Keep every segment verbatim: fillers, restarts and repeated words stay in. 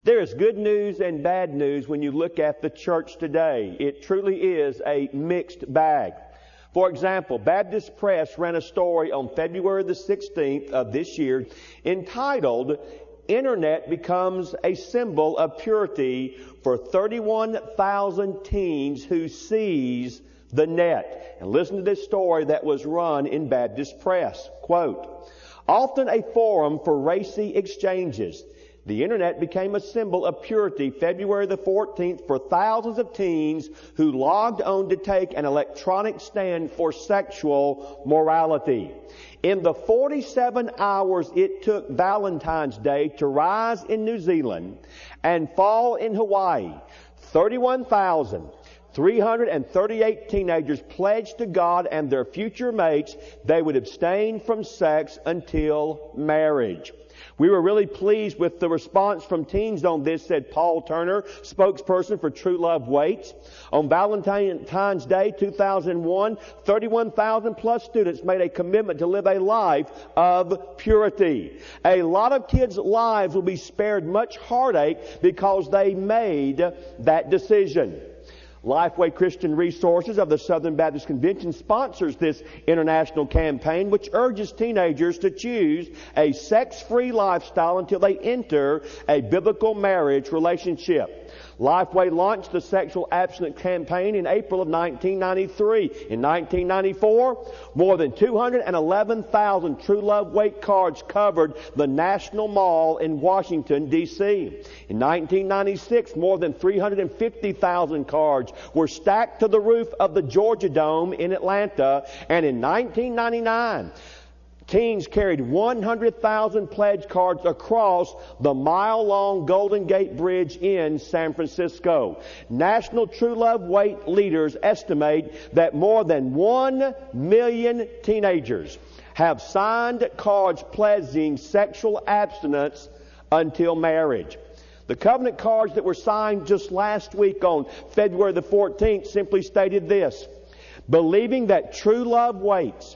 There is good news and bad news when you look at the church today. It truly is a mixed bag. For example, Baptist Press ran a story on February the sixteenth of this year entitled, "Internet Becomes a Symbol of Purity for thirty-one thousand Teens Who Seize the Net." And listen to this story that was run in Baptist Press. Quote, "Often a forum for racy exchanges, the Internet became a symbol of purity February the fourteenth for thousands of teens who logged on to take an electronic stand for sexual morality. In the forty-seven hours it took Valentine's Day to rise in New Zealand and fall in Hawaii, thirty-one thousand three hundred thirty-eight teenagers pledged to God and their future mates they would abstain from sex until marriage. We were really pleased with the response from teens on this," said Paul Turner, spokesperson for True Love Waits. "On Valentine's Day two thousand one, thirty-one thousand plus students made a commitment to live a life of purity. A lot of kids' lives will be spared much heartache because they made that decision." Lifeway Christian Resources of the Southern Baptist Convention sponsors this international campaign, which urges teenagers to choose a sex-free lifestyle until they enter a biblical marriage relationship. Lifeway launched the Sexual Abstinence campaign in April of nineteen ninety-three. In nineteen ninety-four, more than two hundred eleven thousand True Love Wait cards covered the National Mall in Washington, D C In nineteen ninety-six, more than three hundred fifty thousand cards were stacked to the roof of the Georgia Dome in Atlanta. And in nineteen ninety-nine, teens carried one hundred thousand pledge cards across the mile-long Golden Gate Bridge in San Francisco. National True Love Wait leaders estimate that more than one million teenagers have signed cards pledging sexual abstinence until marriage. The covenant cards that were signed just last week on February the fourteenth simply stated this: "Believing that true love waits,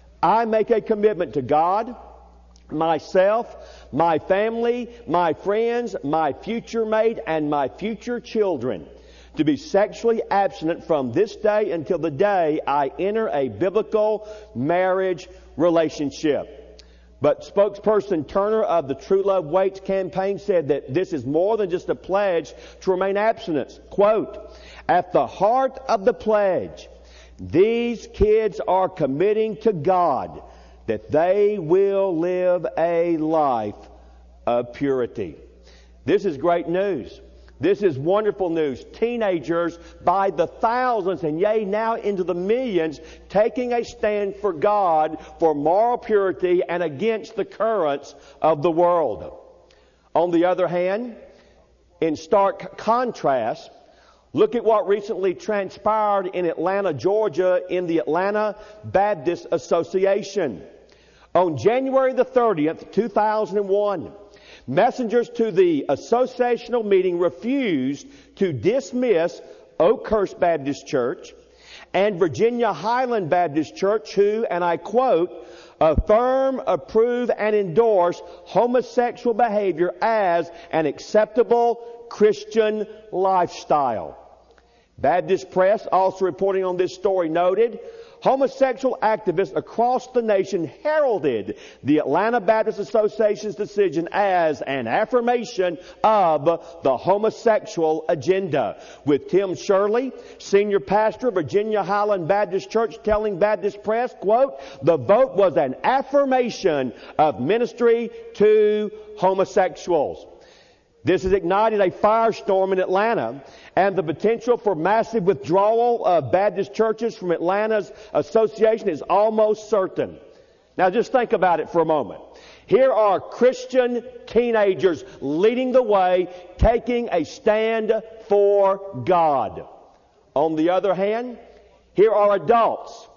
I make a commitment to God, myself, my family, my friends, my future mate, and my future children to be sexually abstinent from this day until the day I enter a biblical marriage relationship." But spokesperson Turner of the True Love Waits campaign said that this is more than just a pledge to remain abstinent. Quote, "At the heart of the pledge, these kids are committing to God that they will live a life of purity." This is great news. This is wonderful news. Teenagers by the thousands and yea, now into the millions, taking a stand for God, for moral purity, and against the currents of the world. On the other hand, in stark contrast, look at what recently transpired in Atlanta, Georgia, in the Atlanta Baptist Association. On January the thirtieth, two thousand one, messengers to the associational meeting refused to dismiss Oakhurst Baptist Church and Virginia Highland Baptist Church, who, and I quote, "affirm, approve, and endorse homosexual behavior as an acceptable Christian lifestyle." Baptist Press, also reporting on this story, noted, homosexual activists across the nation heralded the Atlanta Baptist Association's decision as an affirmation of the homosexual agenda, with Tim Shirley, senior pastor of Virginia Highland Baptist Church, telling Baptist Press, quote, "The vote was an affirmation of ministry to homosexuals." This has ignited a firestorm in Atlanta, and the potential for massive withdrawal of Baptist churches from Atlanta's association is almost certain. Now just think about it for a moment. Here are Christian teenagers leading the way, taking a stand for God. On the other hand, here are adults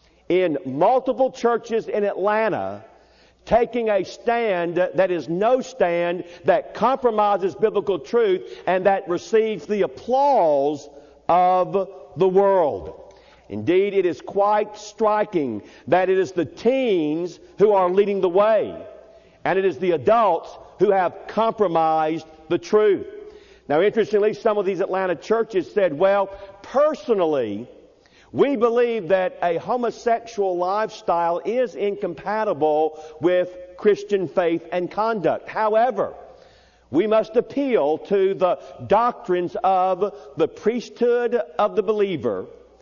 in multiple churches in Atlanta taking a stand that is no stand, that compromises biblical truth, and that receives the applause of the world. Indeed, it is quite striking that it is the teens who are leading the way, and it is the adults who have compromised the truth. Now, interestingly, some of these Atlanta churches said, well, personally, we believe that a homosexual lifestyle is incompatible with Christian faith and conduct. However, we must appeal to the doctrines of the priesthood of the believer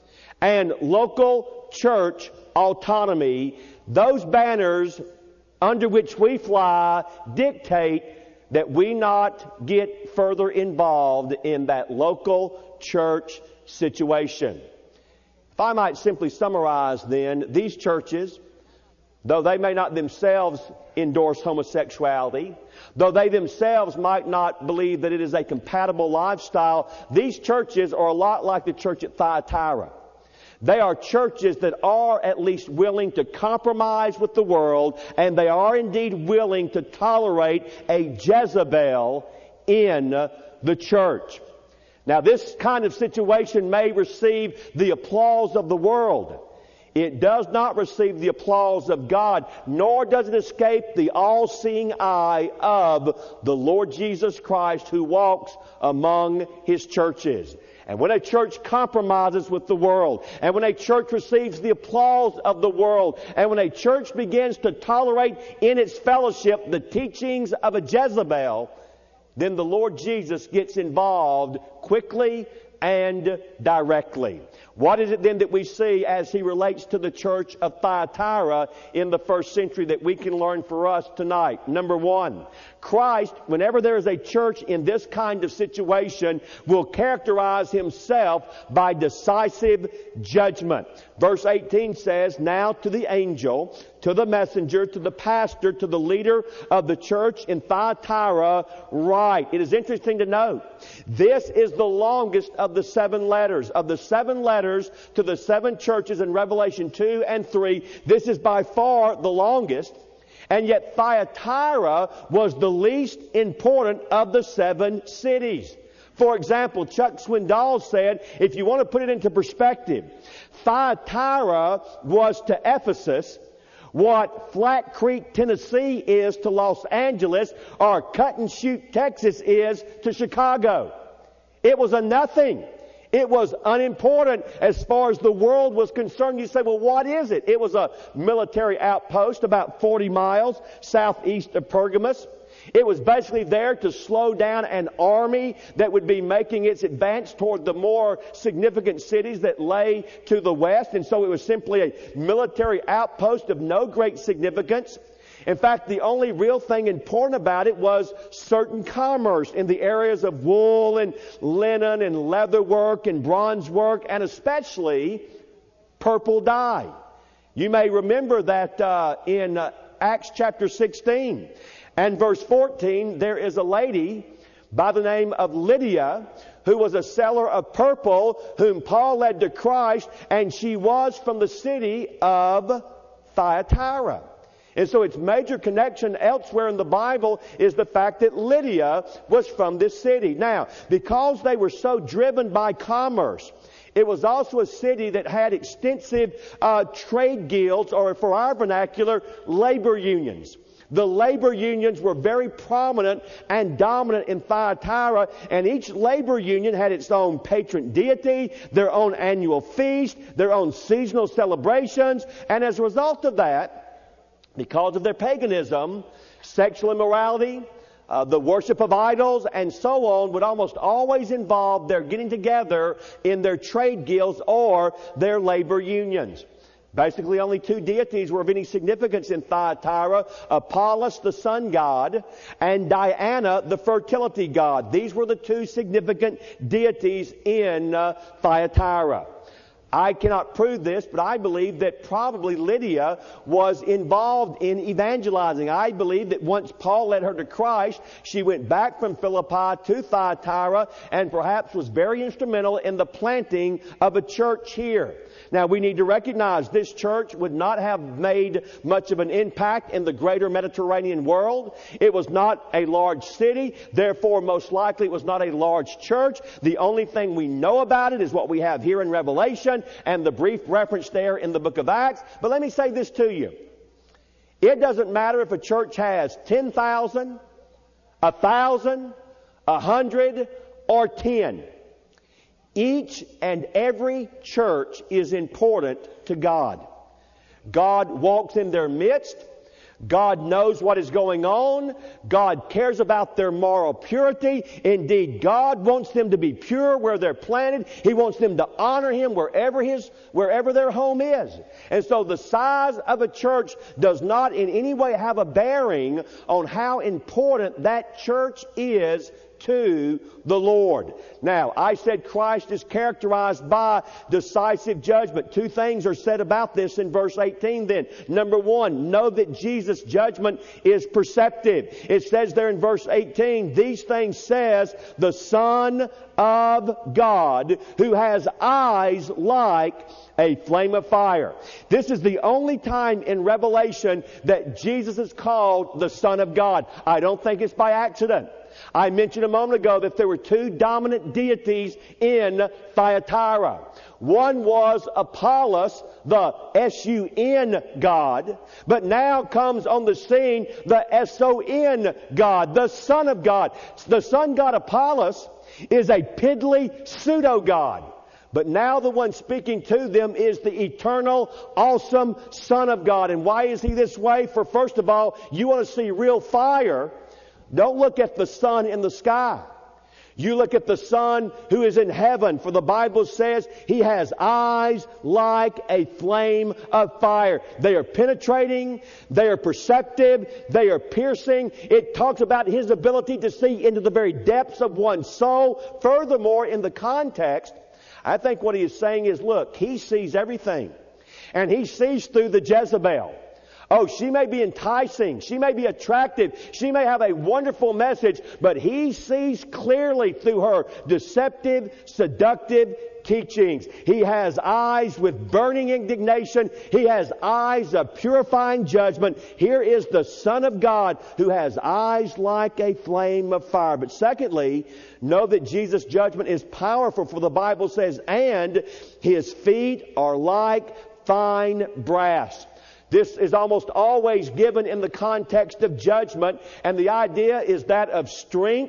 and local church autonomy. Those banners under which we fly dictate that we not get further involved in that local church situation. If I might simply summarize then, these churches, though they may not themselves endorse homosexuality, though they themselves might not believe that it is a compatible lifestyle, these churches are a lot like the church at Thyatira. They are churches that are at least willing to compromise with the world, and they are indeed willing to tolerate a Jezebel in the church. Now, this kind of situation may receive the applause of the world. It does not receive the applause of God, nor does it escape the all-seeing eye of the Lord Jesus Christ who walks among His churches. And when a church compromises with the world, and when a church receives the applause of the world, and when a church begins to tolerate in its fellowship the teachings of a Jezebel, then the Lord Jesus gets involved quickly and directly. What is it then that we see as He relates to the church of Thyatira in the first century that we can learn for us tonight? Number one, Christ, whenever there is a church in this kind of situation, will characterize Himself by decisive judgment. Verse eighteen says, "Now to the angel, to the messenger, to the pastor, to the leader of the church in Thyatira, write." It is interesting to note, this is the longest of the seven letters. Of the seven letters to the seven churches in Revelation two and three, this is by far the longest. And yet Thyatira was the least important of the seven cities. For example, Chuck Swindoll said, if you want to put it into perspective, Thyatira was to Ephesus what Flat Creek, Tennessee is to Los Angeles, or Cut and Shoot, Texas is to Chicago. It was a nothing. It was unimportant as far as the world was concerned. You say, well, what is it? It was a military outpost about forty miles southeast of Pergamus. It was basically there to slow down an army that would be making its advance toward the more significant cities that lay to the west. And so it was simply a military outpost of no great significance. In fact, the only real thing important about it was certain commerce in the areas of wool and linen and leather work and bronze work, and especially purple dye. You may remember that uh, in uh, Acts chapter sixteen and verse fourteen, there is a lady by the name of Lydia who was a seller of purple, whom Paul led to Christ, and she was from the city of Thyatira. And so its major connection elsewhere in the Bible is the fact that Lydia was from this city. Now, because they were so driven by commerce, it was also a city that had extensive uh, trade guilds, or for our vernacular, labor unions. The labor unions were very prominent and dominant in Thyatira, and each labor union had its own patron deity, their own annual feast, their own seasonal celebrations, and as a result of that, because of their paganism, sexual immorality, uh, the worship of idols, and so on, would almost always involve their getting together in their trade guilds or their labor unions. Basically, only two deities were of any significance in Thyatira: Apollos, the sun god, and Diana, the fertility god. These were the two significant deities in uh, Thyatira. I cannot prove this, but I believe that probably Lydia was involved in evangelizing. I believe that once Paul led her to Christ, she went back from Philippi to Thyatira and perhaps was very instrumental in the planting of a church here. Now, we need to recognize this church would not have made much of an impact in the greater Mediterranean world. It was not a large city. Therefore, most likely it was not a large church. The only thing we know about it is what we have here in Revelation and the brief reference there in the book of Acts. But let me say this to you. It doesn't matter if a church has ten thousand, one thousand, a hundred, or ten. Each and every church is important to God. God walks in their midst. God knows what is going on. God cares about their moral purity. Indeed, God wants them to be pure where they're planted. He wants them to honor Him wherever his, wherever their home is. And so the size of a church does not in any way have a bearing on how important that church is to the Lord. Now, I said Christ is characterized by decisive judgment. Two things are said about this in verse eighteen then. Number one, know that Jesus' judgment is perceptive. It says there in verse eighteen, these things says the Son of God, who has eyes like a flame of fire. This is the only time in Revelation that Jesus is called the Son of God. I don't think it's by accident. I mentioned a moment ago that there were two dominant deities in Thyatira. One was Apollos, the S U N God, but now comes on the scene the S O N God, the Son of God. The Son God Apollos is a piddly pseudo-God. But now the one speaking to them is the eternal, awesome Son of God. And why is He this way? For first of all, you want to see real fire. Don't look at the sun in the sky. You look at the Son who is in heaven, for the Bible says He has eyes like a flame of fire. They are penetrating, they are perceptive, they are piercing. It talks about His ability to see into the very depths of one's soul. Furthermore, in the context, I think what He is saying is, look, He sees everything. And He sees through the Jezebel. Oh, she may be enticing. She may be attractive. She may have a wonderful message, but He sees clearly through her deceptive, seductive teachings. He has eyes with burning indignation. He has eyes of purifying judgment. Here is the Son of God who has eyes like a flame of fire. But secondly, know that Jesus' judgment is powerful, for the Bible says, and His feet are like fine brass. This is almost always given in the context of judgment, and the idea is that of strength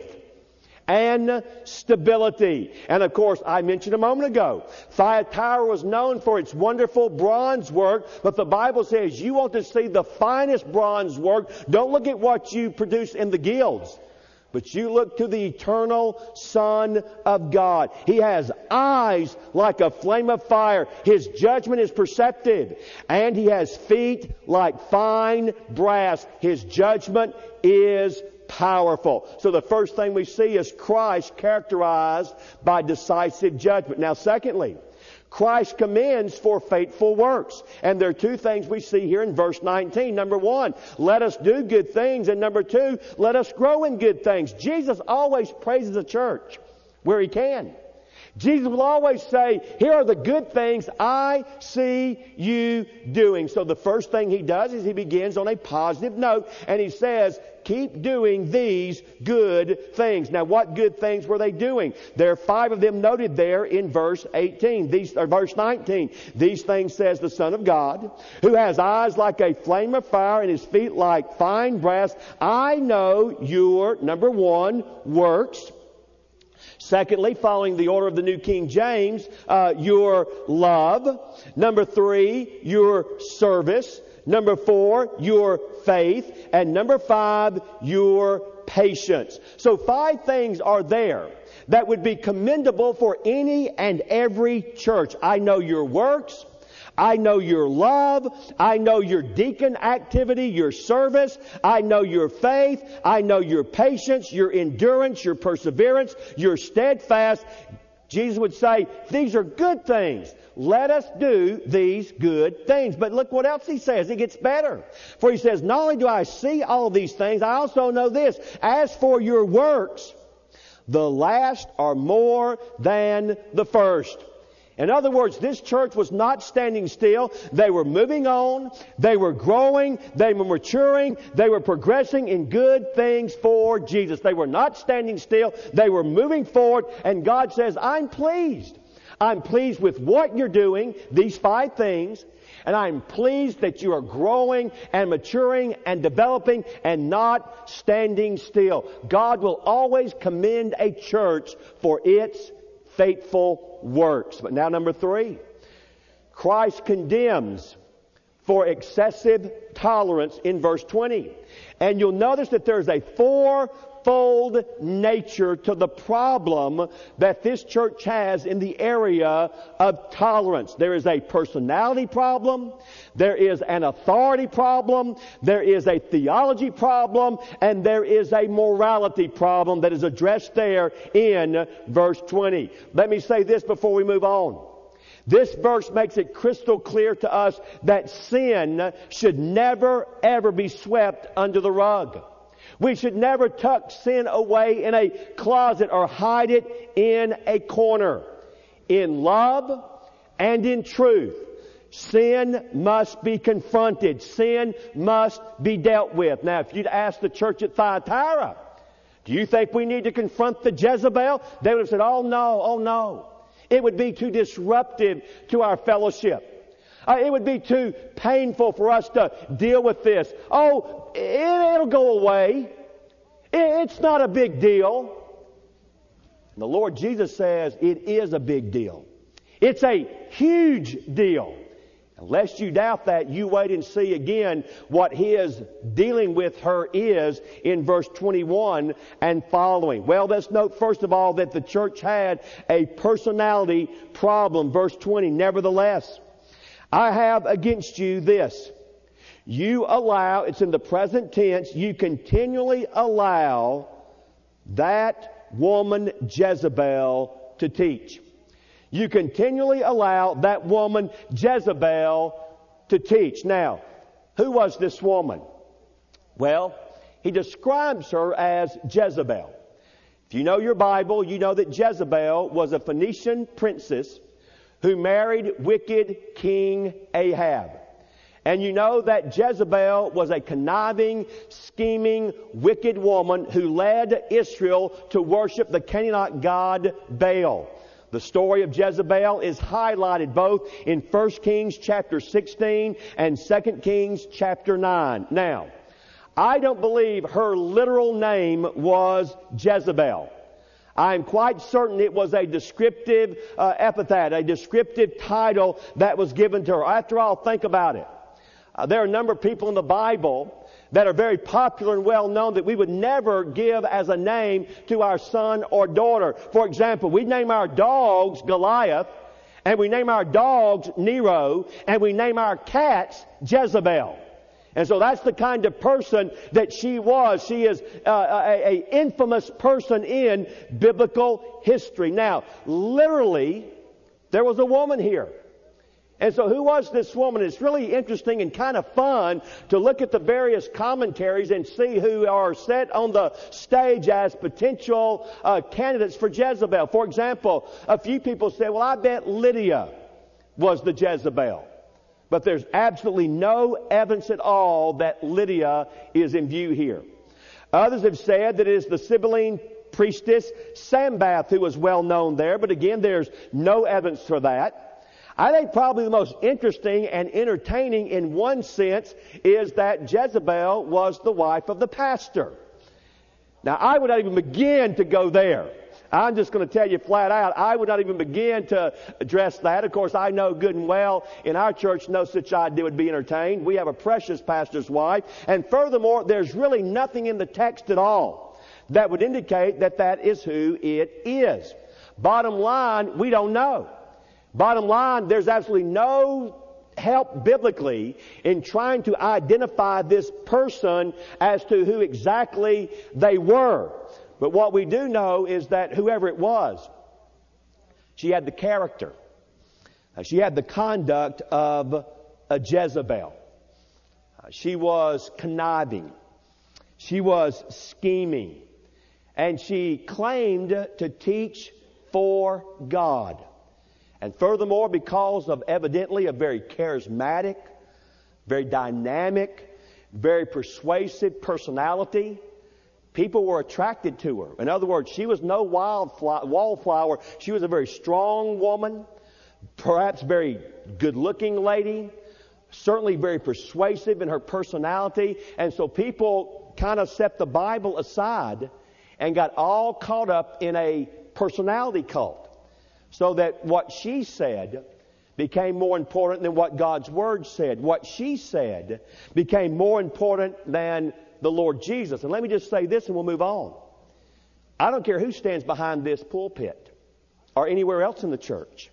and stability. And of course, I mentioned a moment ago, Thyatira was known for its wonderful bronze work, but the Bible says you want to see the finest bronze work. Don't look at what you produce in the guilds, but you look to the eternal Son of God. He has eyes like a flame of fire. His judgment is perceptive. And He has feet like fine brass. His judgment is powerful. So the first thing we see is Christ characterized by decisive judgment. Now, secondly, Christ commends for faithful works. And there are two things we see here in verse nineteen. Number one, let us do good things. And number two, let us grow in good things. Jesus always praises the church where He can. Jesus will always say, here are the good things I see you doing. So the first thing He does is He begins on a positive note, and He says, keep doing these good things. Now, what good things were they doing? There are five of them noted there in verse eighteen, these, or verse nineteen. These things says the Son of God, who has eyes like a flame of fire and His feet like fine brass. I know your, number one, works. Secondly, following the order of the New King James, uh, your love. Number three, your service. Number four, your faith. And number five, your patience. So five things are there that would be commendable for any and every church. I know your works. I know your love. I know your deacon activity, your service. I know your faith. I know your patience, your endurance, your perseverance, your steadfast. Jesus would say, these are good things. Let us do these good things. But look what else He says. It gets better. For He says, not only do I see all these things, I also know this. As for your works, the last are more than the first. In other words, this church was not standing still. They were moving on. They were growing. They were maturing. They were progressing in good things for Jesus. They were not standing still. They were moving forward. And God says, I'm pleased. I'm pleased with what you're doing, these five things, and I'm pleased that you are growing and maturing and developing and not standing still. God will always commend a church for its faithful works. But now number three, Christ condemns for excessive tolerance in verse twenty. And you'll notice that there's a fourfold nature to the problem that this church has in the area of tolerance. There is a personality problem, there is an authority problem, there is a theology problem, and there is a morality problem that is addressed there in verse twenty. Let me say this before we move on. This verse makes it crystal clear to us that sin should never, ever be swept under the rug. We should never tuck sin away in a closet or hide it in a corner. In love and in truth, sin must be confronted. Sin must be dealt with. Now, if you'd asked the church at Thyatira, do you think we need to confront the Jezebel? They would have said, oh no, oh no. It would be too disruptive to our fellowship. Uh, it would be too painful for us to deal with this. Oh, it, it'll go away. It, it's not a big deal. And the Lord Jesus says it is a big deal. It's a huge deal. Unless you doubt that, you wait and see again what His dealing with her is in verse twenty-one and following. Well, let's note first of all that the church had a personality problem. Verse twenty, nevertheless, I have against you this. You allow, it's in the present tense, you continually allow that woman Jezebel to teach. You continually allow that woman Jezebel to teach. Now, who was this woman? Well, he describes her as Jezebel. If you know your Bible, you know that Jezebel was a Phoenician princess who married wicked King Ahab. And you know that Jezebel was a conniving, scheming, wicked woman who led Israel to worship the Canaanite god Baal. The story of Jezebel is highlighted both in First Kings chapter sixteen and Second Kings chapter nine. Now, I don't believe her literal name was Jezebel. I'm quite certain it was a descriptive uh, epithet, a descriptive title that was given to her. After all, think about it. Uh, there are a number of people in the Bible that are very popular and well known that we would never give as a name to our son or daughter. For example, we name our dogs Goliath, and we name our dogs Nero, and we name our cats Jezebel. And so that's the kind of person that she was. She is uh, a, a infamous person in biblical history. Now, literally, there was a woman here. And so who was this woman? It's really interesting and kind of fun to look at the various commentaries and see who are set on the stage as potential uh, candidates for Jezebel. For example, a few people say, well, I bet Lydia was the Jezebel. But there's absolutely no evidence at all that Lydia is in view here. Others have said that it is the Sibylline priestess Sambath who was well known there. But again, there's no evidence for that. I think probably the most interesting and entertaining in one sense is that Jezebel was the wife of the pastor. Now, I would not even begin to go there. I'm just going to tell you flat out, I would not even begin to address that. Of course, I know good and well in our church no such idea would be entertained. We have a precious pastor's wife. And furthermore, there's really nothing in the text at all that would indicate that that is who it is. Bottom line, we don't know. Bottom line, there's absolutely no help biblically in trying to identify this person as to who exactly they were. But what we do know is that whoever it was, she had the character. She had the conduct of a Jezebel. She was conniving. She was scheming. And she claimed to teach for God. And furthermore, because of evidently a very charismatic, very dynamic, very persuasive personality, People were attracted to her. In other words, she was no wildflower, wallflower. She was a very strong woman, perhaps very good-looking lady, certainly very persuasive in her personality. And so people kind of set the Bible aside and got all caught up in a personality cult. So that what she said became more important than what God's Word said. What she said became more important than the Lord Jesus. And let me just say this and we'll move on. I don't care who stands behind this pulpit or anywhere else in the church.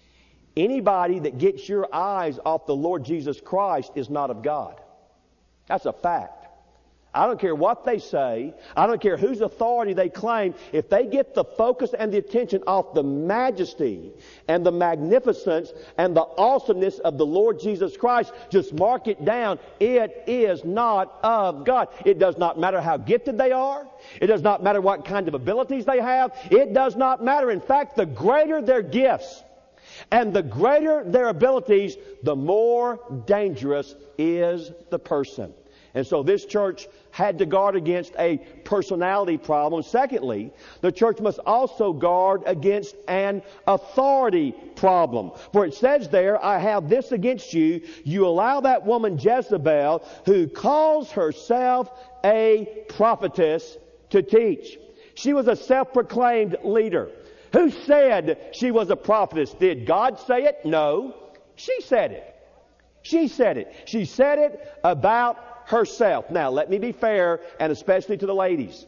Anybody that gets your eyes off the Lord Jesus Christ is not of God. That's a fact. I don't care what they say. I don't care whose authority they claim. If they get the focus and the attention off the majesty and the magnificence and the awesomeness of the Lord Jesus Christ, just mark it down. It is not of God. It does not matter how gifted they are. It does not matter what kind of abilities they have. It does not matter. In fact, the greater their gifts and the greater their abilities, the more dangerous is the person. And so this church had to guard against a personality problem. Secondly, the church must also guard against an authority problem. For it says there, I have this against you. You allow that woman Jezebel, who calls herself a prophetess, to teach. She was a self-proclaimed leader. Who said she was a prophetess? Did God say it? No. She said it. She said it. She said it about herself. Now, let me be fair, and especially to the ladies.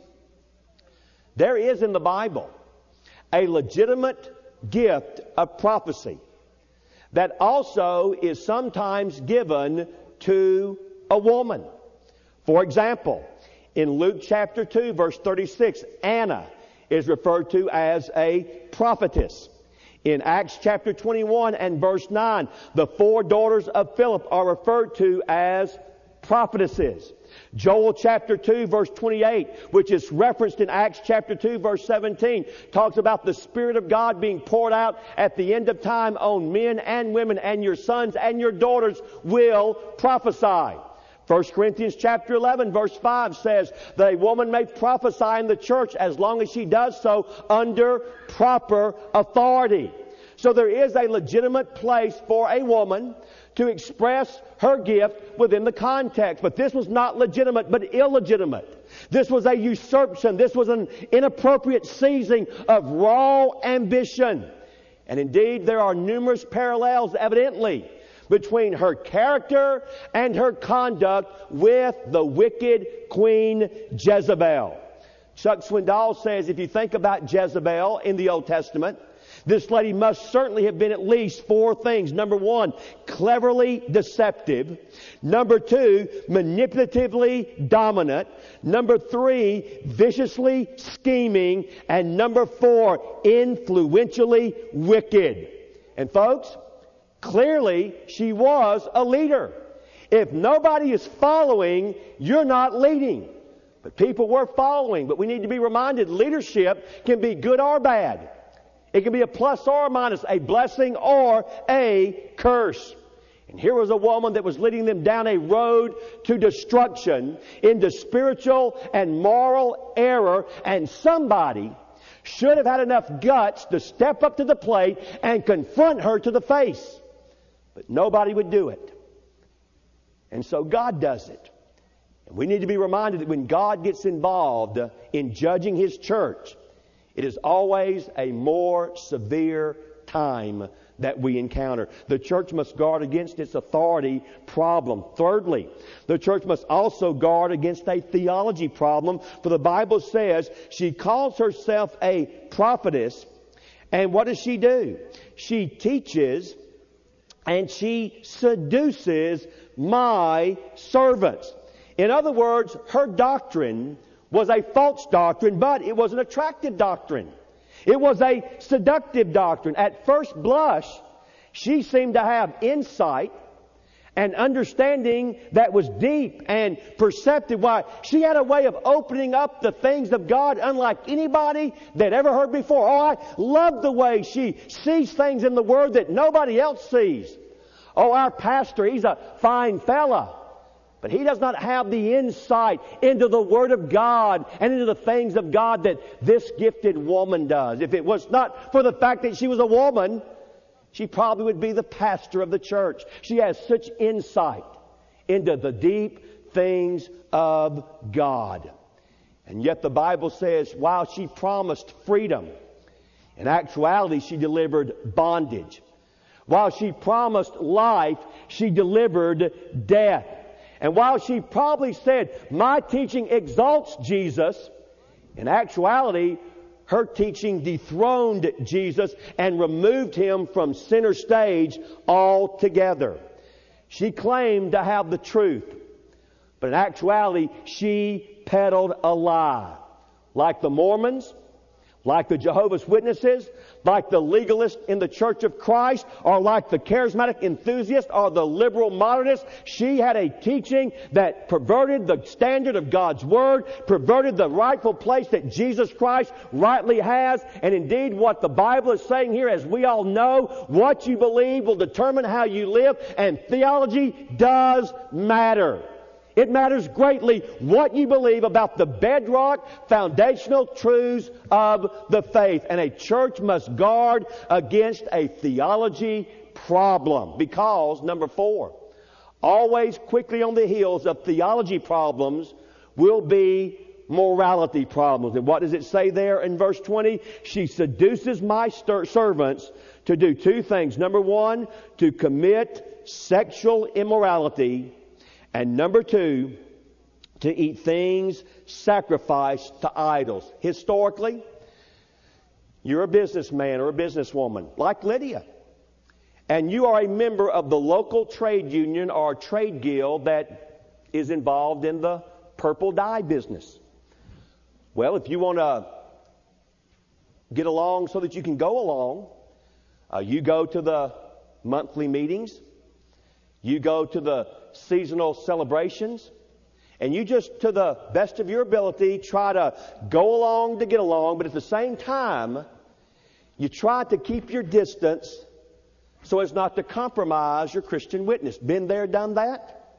There is in the Bible a legitimate gift of prophecy that also is sometimes given to a woman. For example, in Luke chapter two, verse thirty-six, Anna is referred to as a prophetess. In Acts chapter twenty-one and verse nine, the four daughters of Philip are referred to as prophetesses. Joel chapter two verse twenty-eight, which is referenced in Acts chapter two verse seventeen, talks about the Spirit of God being poured out at the end of time on men and women, and your sons and your daughters will prophesy. First Corinthians chapter eleven verse five says that a woman may prophesy in the church as long as she does so under proper authority. So there is a legitimate place for a woman to express her gift within the context. But this was not legitimate, but illegitimate. This was a usurpation. This was an inappropriate seizing of raw ambition. And indeed, there are numerous parallels, evidently, between her character and her conduct with the wicked Queen Jezebel. Chuck Swindoll says, if you think about Jezebel in the Old Testament, this lady must certainly have been at least four things. Number one, cleverly deceptive. Number two, manipulatively dominant. Number three, viciously scheming. And number four, influentially wicked. And folks, clearly she was a leader. If nobody is following, you're not leading. But people were following. But we need to be reminded, leadership can be good or bad. It can be a plus or a minus, a blessing or a curse. And here was a woman that was leading them down a road to destruction, into spiritual and moral error, and somebody should have had enough guts to step up to the plate and confront her to the face. But nobody would do it. And so God does it. And we need to be reminded that when God gets involved in judging His church, it is always a more severe time that we encounter. The church must guard against its authority problem. Thirdly, the church must also guard against a theology problem. For the Bible says she calls herself a prophetess. And what does she do? She teaches and she seduces my servants. In other words, her doctrine was a false doctrine, but it was an attractive doctrine. It was a seductive doctrine. At first blush, she seemed to have insight and understanding that was deep and perceptive. Why? She had a way of opening up the things of God unlike anybody that ever heard before. Oh, I love the way she sees things in the Word that nobody else sees. Oh, our pastor, he's a fine fella. But he does not have the insight into the Word of God and into the things of God that this gifted woman does. If it was not for the fact that she was a woman, she probably would be the pastor of the church. She has such insight into the deep things of God. And yet the Bible says, while she promised freedom, in actuality she delivered bondage. While she promised life, she delivered death. And while she probably said, my teaching exalts Jesus, in actuality, her teaching dethroned Jesus and removed him from center stage altogether. She claimed to have the truth, but in actuality, she peddled a lie. Like the Mormons, like the Jehovah's Witnesses, like the legalists in the Church of Christ, or like the charismatic enthusiast or the liberal modernist, she had a teaching that perverted the standard of God's Word, perverted the rightful place that Jesus Christ rightly has. And indeed, what the Bible is saying here, as we all know, what you believe will determine how you live, and theology does matter. It matters greatly what you believe about the bedrock, foundational truths of the faith. And a church must guard against a theology problem. Because, number four, always quickly on the heels of theology problems will be morality problems. And what does it say there in verse twenty? She seduces my stir- servants to do two things. Number one, to commit sexual immorality. And number two, to eat things sacrificed to idols. Historically, you're a businessman or a businesswoman, like Lydia, and you are a member of the local trade union or trade guild that is involved in the purple dye business. Well, if you want to get along so that you can go along, uh, you go to the monthly meetings, you go to the seasonal celebrations, and you just, to the best of your ability, try to go along to get along, but at the same time, you try to keep your distance so as not to compromise your Christian witness. Been there, done that?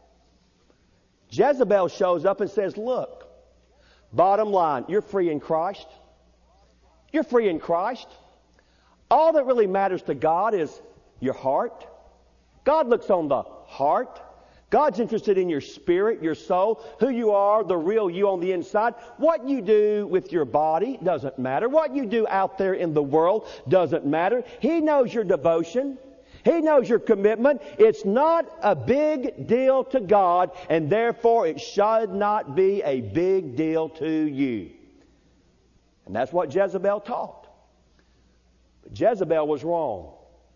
Jezebel shows up and says, look, bottom line, you're free in Christ. You're free in Christ. All that really matters to God is your heart. God looks on the heart. God's interested in your spirit, your soul, who you are, the real you on the inside. What you do with your body doesn't matter. What you do out there in the world doesn't matter. He knows your devotion. He knows your commitment. It's not a big deal to God, and therefore it should not be a big deal to you. And that's what Jezebel taught. But Jezebel was wrong.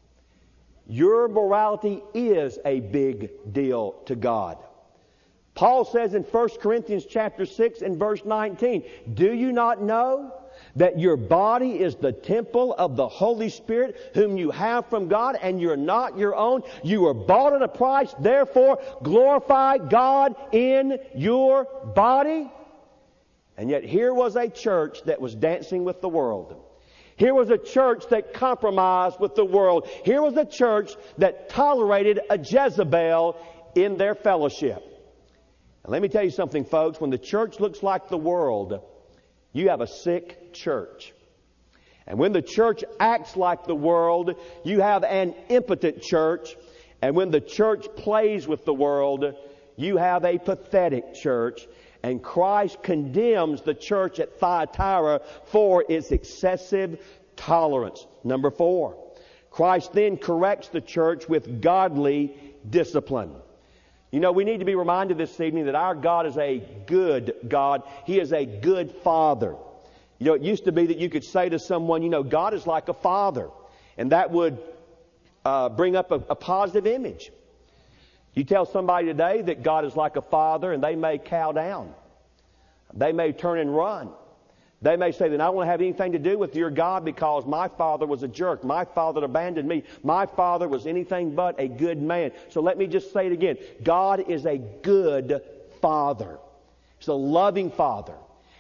Your morality is a big deal to God. Paul says in First Corinthians chapter six and verse nineteen, do you not know that your body is the temple of the Holy Spirit whom you have from God, and you're not your own? You were bought at a price, therefore glorify God in your body. And yet here was a church that was dancing with the world. Here was a church that compromised with the world. Here was a church that tolerated a Jezebel in their fellowship. And let me tell you something, folks. When the church looks like the world, you have a sick church. And when the church acts like the world, you have an impotent church. And when the church plays with the world, you have a pathetic church. And Christ condemns the church at Thyatira for its excessive tolerance. Number four, Christ then corrects the church with godly discipline. You know, we need to be reminded this evening that our God is a good God. He is a good Father. You know, it used to be that you could say to someone, you know, God is like a father. And that would uh, bring up a, a positive image. You tell somebody today that God is like a father, and they may cow down. They may turn and run. They may say that I don't want to have anything to do with your God because my father was a jerk. My father abandoned me. My father was anything but a good man. So let me just say it again. God is a good Father. He's a loving Father.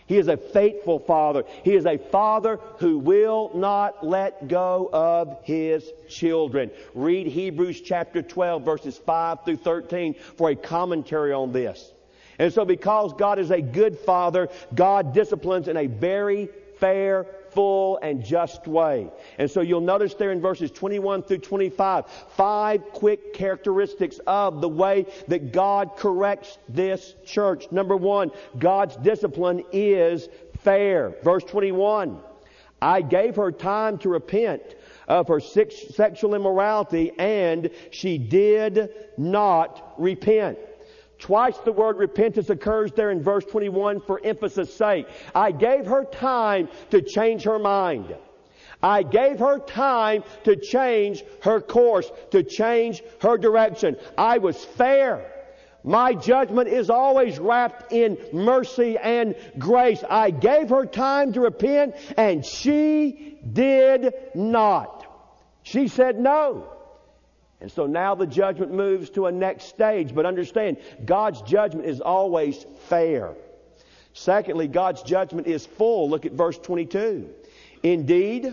He is a faithful Father. He is a Father who will not let go of His children. Read Hebrews chapter twelve, verses five through thirteen for a commentary on this. And so because God is a good Father, God disciplines in a very fair, full, and just way. And so you'll notice there in verses twenty-one through twenty-five, five quick characteristics of the way that God corrects this church. Number one, God's discipline is fair. Verse twenty-one, I gave her time to repent of her sex- sexual immorality, and she did not repent. Twice the word repentance occurs there in verse twenty-one for emphasis' sake. I gave her time to change her mind. I gave her time to change her course, to change her direction. I was fair. My judgment is always wrapped in mercy and grace. I gave her time to repent, and she did not. She said no. And so now the judgment moves to a next stage. But understand, God's judgment is always fair. Secondly, God's judgment is full. Look at verse twenty-two. Indeed,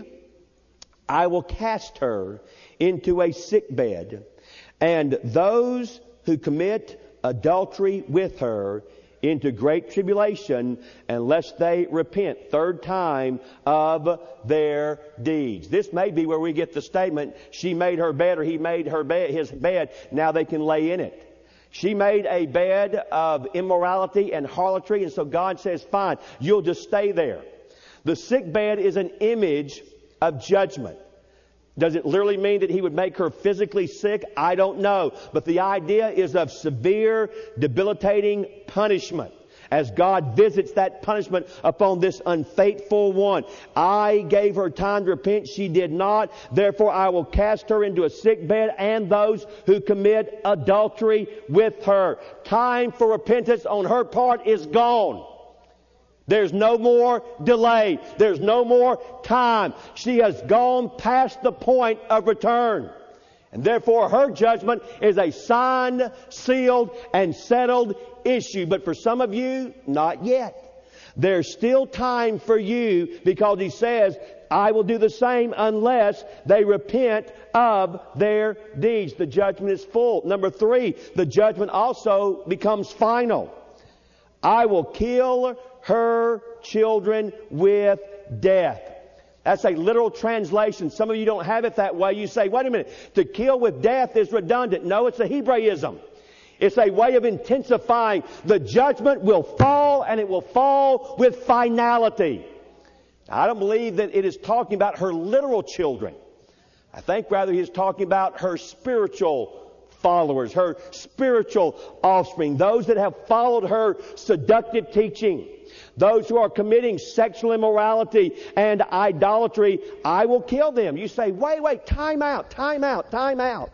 I will cast her into a sickbed, and those who commit adultery with her into great tribulation, unless they repent third time of their deeds. This may be where we get the statement, she made her bed, or he made her bed, his bed, now they can lay in it. She made a bed of immorality and harlotry, and so God says, fine, you'll just stay there. The sick bed is an image of judgment. Does it literally mean that He would make her physically sick? I don't know. But the idea is of severe, debilitating punishment as God visits that punishment upon this unfaithful one. I gave her time to repent. She did not. Therefore, I will cast her into a sick bed, and those who commit adultery with her. Time for repentance on her part is gone. There's no more delay. There's no more time. She has gone past the point of return. And therefore her judgment is a signed, sealed, and settled issue. But for some of you, not yet. There's still time for you, because He says, I will do the same unless they repent of their deeds. The judgment is full. Number three, the judgment also becomes final. I will kill her children with death. That's a literal translation. Some of you don't have it that way. You say, wait a minute, to kill with death is redundant. No, it's a Hebraism. It's a way of intensifying. The judgment will fall, and it will fall with finality. Now, I don't believe that it is talking about her literal children. I think rather He is talking about her spiritual followers, her spiritual offspring, those that have followed her seductive teaching. Those who are committing sexual immorality and idolatry, I will kill them. You say, wait, wait, time out, time out, time out.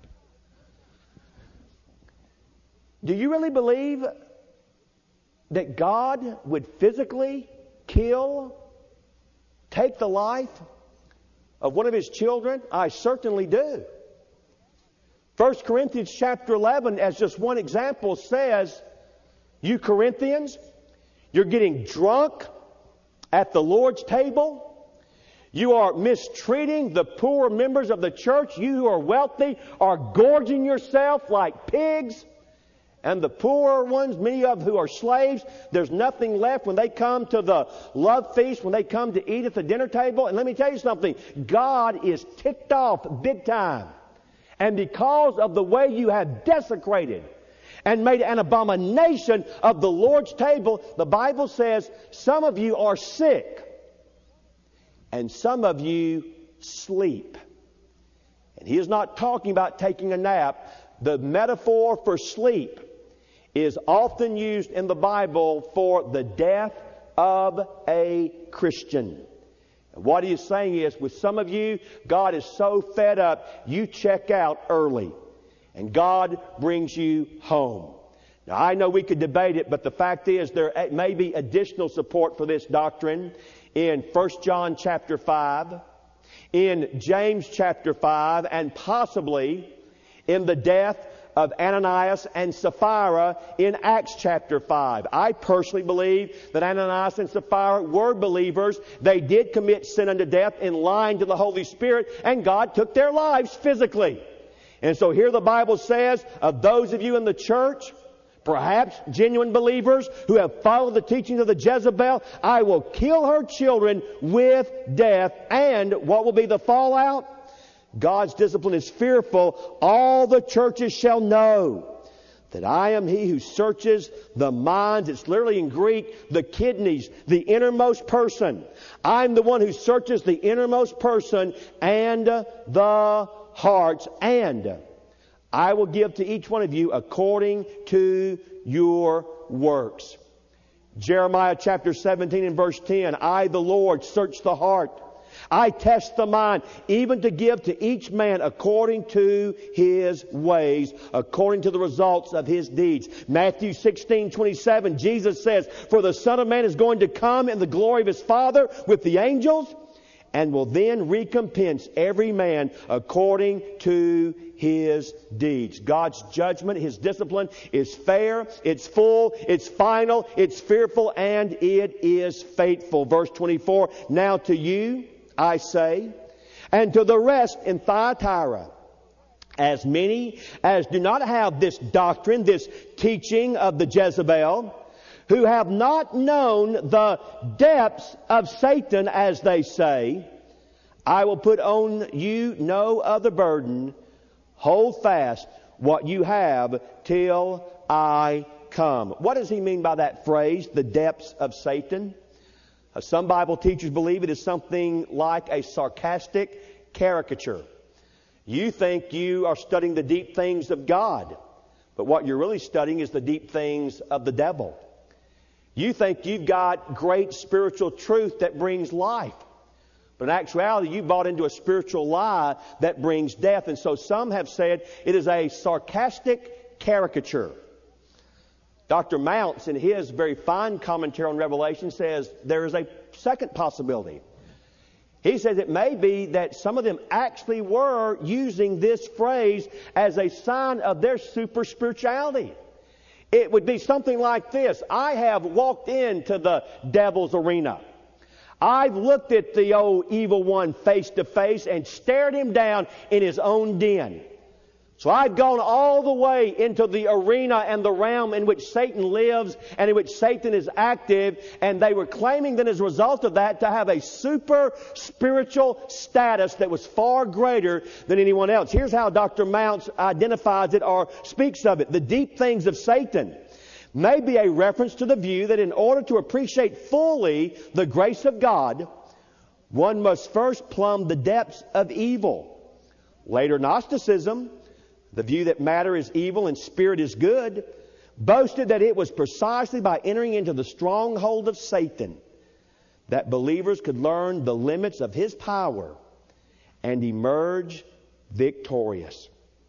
Do you really believe that God would physically kill, take the life of one of His children? I certainly do. First Corinthians chapter eleven, as just one example, says, you Corinthians, you're getting drunk at the Lord's table. You are mistreating the poor members of the church. You who are wealthy are gorging yourself like pigs. And the poorer ones, many of who are slaves, there's nothing left when they come to the love feast, when they come to eat at the dinner table. And let me tell you something. God is ticked off big time. And because of the way you have desecrated and made an abomination of the Lord's table, the Bible says some of you are sick and some of you sleep. And He is not talking about taking a nap. The metaphor for sleep is often used in the Bible for the death of a Christian. And what He is saying is, with some of you, God is so fed up, you check out early. And God brings you home. Now, I know we could debate it, but the fact is there may be additional support for this doctrine in First John chapter five, in James chapter five, and possibly in the death of Ananias and Sapphira in Acts chapter five. I personally believe that Ananias and Sapphira were believers. They did commit sin unto death in lying to the Holy Spirit, and God took their lives physically. And so here the Bible says, of those of you in the church, perhaps genuine believers who have followed the teachings of the Jezebel, I will kill her children with death. And what will be the fallout? God's discipline is fearful. All the churches shall know that I am He who searches the minds. It's literally in Greek, the kidneys, the innermost person. I'm the one who searches the innermost person and the hearts. And I will give to each one of you according to your works. Jeremiah chapter seventeen and verse ten. I, the Lord, search the heart. I test the mind, even to give to each man according to his ways, according to the results of his deeds. Matthew sixteen twenty-seven, Jesus says, for the Son of Man is going to come in the glory of His Father with the angels, and will then recompense every man according to his deeds. God's judgment, His discipline is fair, it's full, it's final, it's fearful, and it is faithful. Verse twenty-four, now to you I say, and to the rest in Thyatira, as many as do not have this doctrine, this teaching of the Jezebel, who have not known the depths of Satan, as they say, I will put on you no other burden. Hold fast what you have till I come. What does he mean by that phrase, the depths of Satan? Uh, some Bible teachers believe it is something like a sarcastic caricature. You think you are studying the deep things of God, but what you're really studying is the deep things of the devil. You think you've got great spiritual truth that brings life. But in actuality, you bought into a spiritual lie that brings death. And so some have said it is a sarcastic caricature. Doctor Mounts, in his very fine commentary on Revelation, says there is a second possibility. He says it may be that some of them actually were using this phrase as a sign of their super spirituality. It would be something like this. I have walked into the devil's arena. I've looked at the old evil one face to face and stared him down in his own den. So I've gone all the way into the arena and the realm in which Satan lives and in which Satan is active, and they were claiming that as a result of that to have a super spiritual status that was far greater than anyone else. Here's how Doctor Mounts identifies it or speaks of it. The deep things of Satan may be a reference to the view that in order to appreciate fully the grace of God, one must first plumb the depths of evil. Later Gnosticism, the view that matter is evil and spirit is good, boasted that it was precisely by entering into the stronghold of Satan that believers could learn the limits of his power and emerge victorious.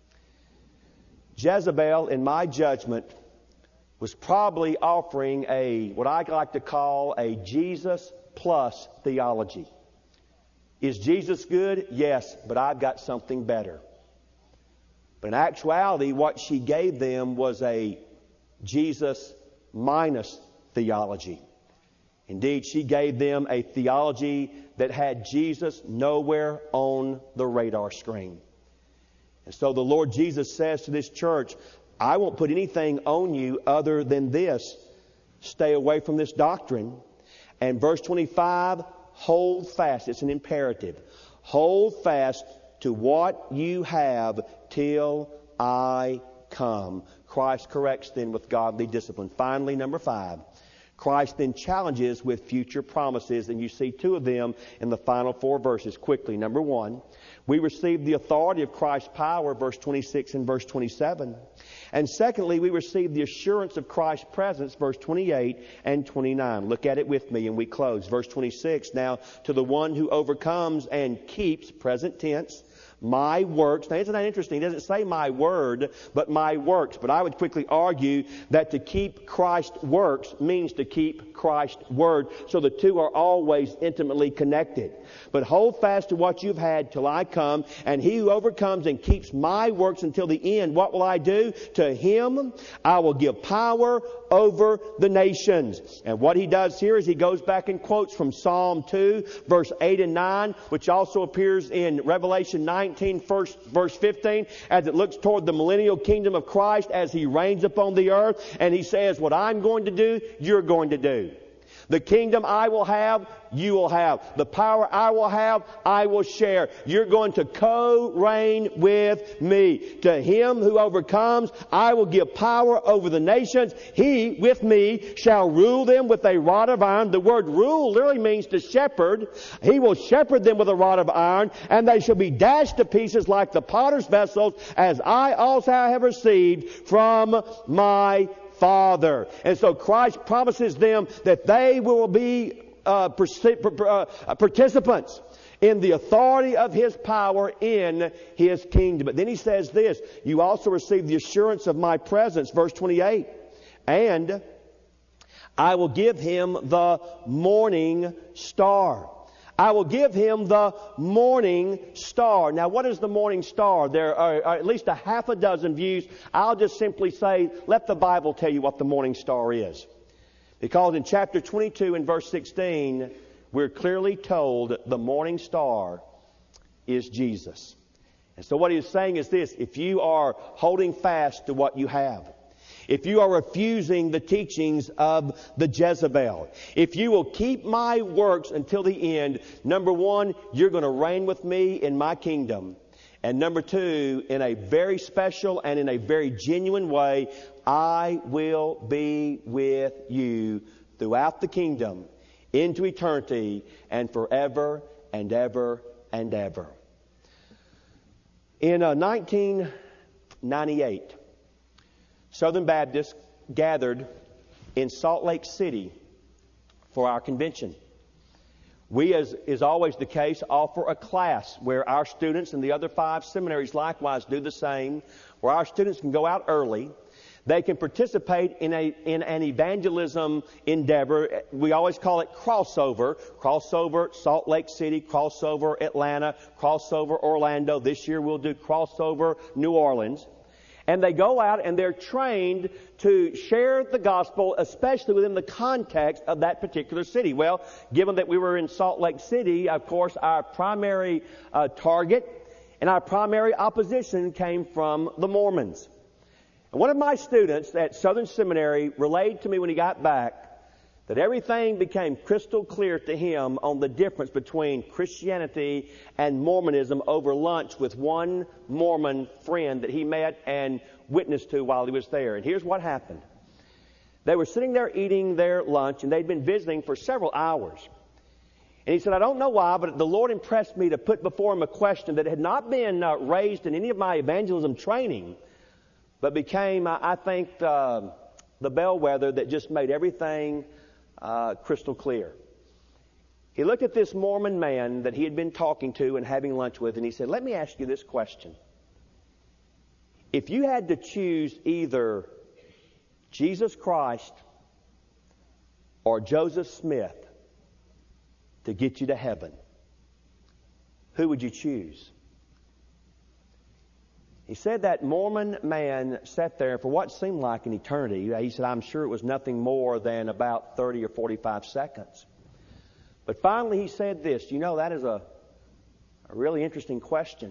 Jezebel, in my judgment, was probably offering a, what I like to call a Jesus plus theology. Is Jesus good? Yes, but I've got something better. But in actuality, what she gave them was a Jesus minus theology. Indeed, she gave them a theology that had Jesus nowhere on the radar screen. And so the Lord Jesus says to this church, I won't put anything on you other than this. Stay away from this doctrine. And verse twenty-five, hold fast. It's an imperative. Hold fast to what you have till I come. Christ corrects then with godly discipline. Finally, number five, Christ then challenges with future promises, and you see two of them in the final four verses. Quickly, number one, we receive the authority of Christ's power, verse twenty-six and verse twenty-seven. And secondly, we receive the assurance of Christ's presence, verse twenty-eight and twenty-nine. Look at it with me and we close. Verse twenty-six, now to the one who overcomes and keeps, present tense, my works. Now, isn't that interesting? He doesn't say my word, but my works. But I would quickly argue that to keep Christ's works means to keep Christ's word. So the two are always intimately connected. But hold fast to what you've had till I come. And he who overcomes and keeps my works until the end, what will I do? To him I will give power over the nations. And what he does here is he goes back and quotes from Psalm two, verse eight and nine, which also appears in Revelation nineteen, first, verse fifteen, as it looks toward the millennial kingdom of Christ as he reigns upon the earth. And he says, what I'm going to do, you're going to do. The kingdom I will have, you will have. The power I will have, I will share. You're going to co-reign with me. To him who overcomes, I will give power over the nations. He, with me, shall rule them with a rod of iron. The word rule literally means to shepherd. He will shepherd them with a rod of iron, and they shall be dashed to pieces like the potter's vessels, as I also have received from my Father. And so Christ promises them that they will be uh, participants in the authority of His power in His kingdom. But then He says this, you also receive the assurance of my presence, verse twenty-eight. And I will give him the morning star. I will give him the morning star. Now, what is the morning star? There are, are at least a half a dozen views. I'll just simply say, let the Bible tell you what the morning star is. Because in chapter twenty-two and verse sixteen, we're clearly told the morning star is Jesus. And so what he's saying is this, if you are holding fast to what you have, if you are refusing the teachings of the Jezebel, if you will keep my works until the end, number one, you're going to reign with me in my kingdom. And number two, in a very special and in a very genuine way, I will be with you throughout the kingdom, into eternity, and forever and ever and ever. In uh, nineteen ninety-eight, Southern Baptists gathered in Salt Lake City for our convention. We, as is always the case, offer a class where our students and the other five seminaries likewise do the same, where our students can go out early. They can participate in a in an evangelism endeavor. We always call it crossover. Crossover Salt Lake City, crossover Atlanta, crossover Orlando. This year we'll do crossover New Orleans. And they go out and they're trained to share the gospel, especially within the context of that particular city. Well, given that we were in Salt Lake City, of course, our primary uh, target and our primary opposition came from the Mormons. And one of my students at Southern Seminary relayed to me when he got back that everything became crystal clear to him on the difference between Christianity and Mormonism over lunch with one Mormon friend that he met and witnessed to while he was there. And here's what happened. They were sitting there eating their lunch, and they'd been visiting for several hours. And he said, I don't know why, but the Lord impressed me to put before him a question that had not been uh, raised in any of my evangelism training, but became, uh, I think, uh, the bellwether that just made everything Uh, crystal clear. He looked at this Mormon man that he had been talking to and having lunch with, and he said, let me ask you this question. If you had to choose either Jesus Christ or Joseph Smith to get you to heaven, who would you choose? He said that Mormon man sat there for what seemed like an eternity. He said, I'm sure it was nothing more than about thirty or forty-five seconds. But finally he said this, you know, that is a, a really interesting question.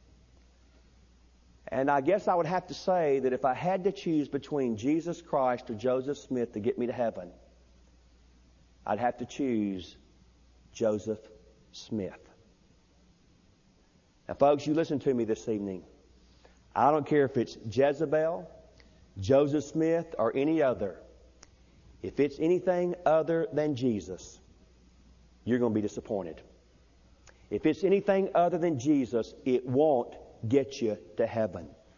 And I guess I would have to say that if I had to choose between Jesus Christ or Joseph Smith to get me to heaven, I'd have to choose Joseph Smith. Now, folks, you listen to me this evening. I don't care if it's Jezebel, Joseph Smith, or any other. If it's anything other than Jesus, you're going to be disappointed. If it's anything other than Jesus, it won't get you to heaven.